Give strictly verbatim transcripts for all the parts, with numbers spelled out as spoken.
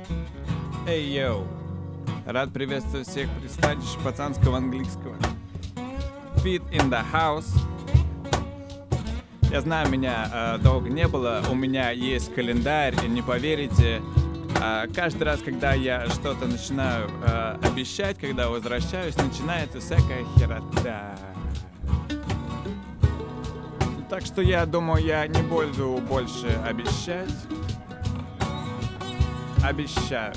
Эй, йоу! Рад приветствовать всех пристанищ пацанского английского. Fit in the house. Я знаю, меня э, долго не было, у меня есть календарь, и не поверите, э, каждый раз, когда я что-то начинаю э, обещать, когда возвращаюсь, начинается всякая херота. Так что я думаю, я не буду больше обещать. Обещаю.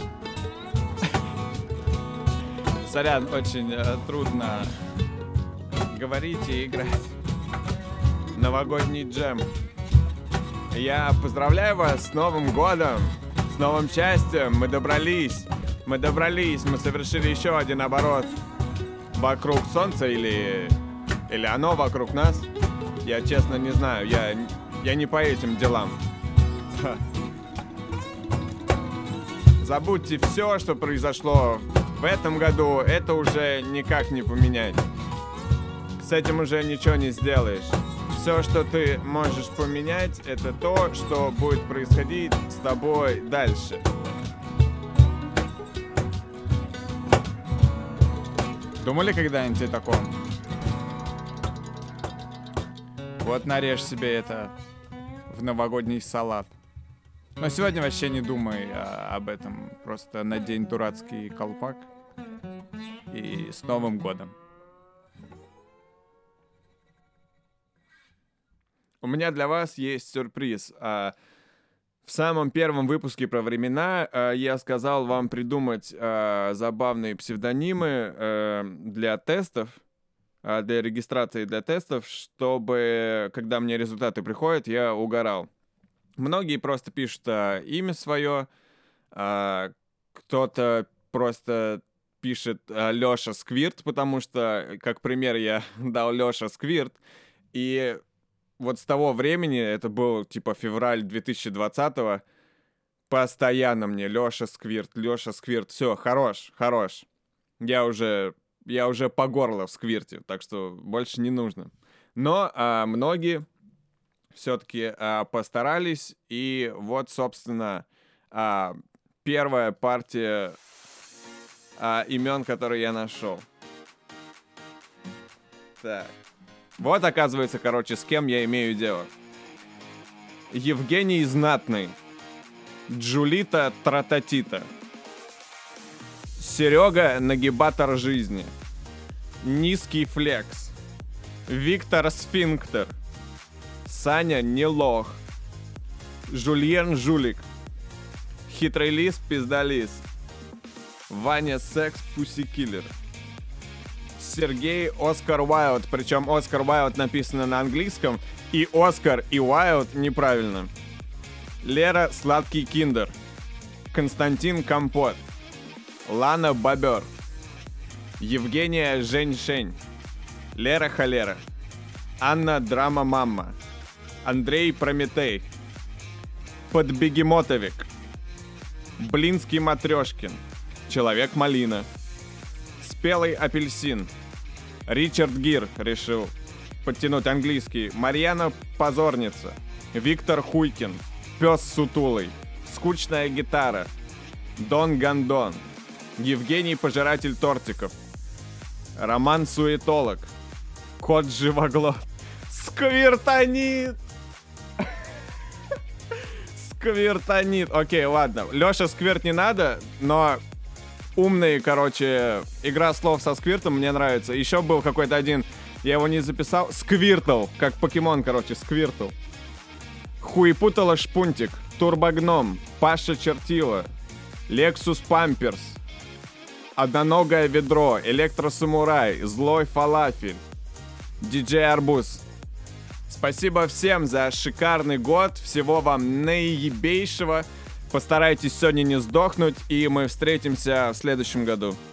Сорян, очень э, трудно говорить и играть. Новогодний джем. Я поздравляю вас с Новым годом, с новым счастьем. Мы добрались, мы добрались, мы совершили еще один оборот вокруг Солнца или, или оно вокруг нас. Я честно не знаю, я, я не по этим делам. Забудьте все, что произошло в этом году, это уже никак не поменять. С этим уже ничего не сделаешь. Все, что ты можешь поменять, это то, что будет происходить с тобой дальше. Думали когда-нибудь о таком? Вот нарежь себе это в новогодний салат. Но сегодня вообще не думай а, об этом. Просто надень дурацкий колпак. И с Новым годом. У меня для вас есть сюрприз. А, в самом первом выпуске про времена а, я сказал вам придумать а, забавные псевдонимы а, для тестов, а, для регистрации для тестов, чтобы, когда мне результаты приходят, я угорал. Многие просто пишут а, имя свое, а, кто-то просто пишет а, Лёша Сквирт, потому что, как пример, я дал Лёша Сквирт, и вот с того времени, это был типа февраль две тысячи двадцатого, постоянно мне Лёша Сквирт, Лёша Сквирт, все, хорош, хорош. Я уже, я уже по горло в сквирте, так что больше не нужно. Но а, многие все-таки а, постарались, и вот, собственно, а, первая партия а, имен, которые я нашел. Так. Вот, оказывается, короче, с кем я имею дело. Евгений Знатный. Джулита Трататита. Серега Нагибатор Жизни. Низкий Флекс. Виктор Сфинктер. Саня Нелох. Жульен Жулик. Хитрый лис Пиздалис. Ваня Секс Пусикиллер. Сергей Оскар Уайлд, причем Оскар Уайлд написано на английском, и Оскар и Уайлд неправильно. Лера Сладкий Киндер. Константин Компот. Лана Бобер. Евгения Женьшень. Лера Холера. Анна Драма Мамма. Андрей Прометей. Подбегемотовик. Блинский Матрешкин. Человек Малина. Спелый апельсин. Ричард Гир решил подтянуть английский. Марьяна Позорница. Виктор Хуйкин. Пес Сутулый. Скучная гитара. Дон Гандон. Евгений Пожиратель тортиков. Роман Суетолог. Кот Живоглот. Сквиртонит! Сквиртонит. Окей, ладно. Лёша Сквирт не надо, но умный, короче, игра слов со сквиртом мне нравится. Еще был какой-то один, я его не записал. Сквиртл, как покемон, короче, Сквиртл. Хуепутала Шпунтик. Турбогном. Паша Чертила. Лексус Памперс. Одноногое ведро. Электросамурай. Злой фалафель. Диджей Арбуз. Спасибо всем за шикарный год. Всего вам наиебейшего. Постарайтесь сегодня не сдохнуть, и мы встретимся в следующем году.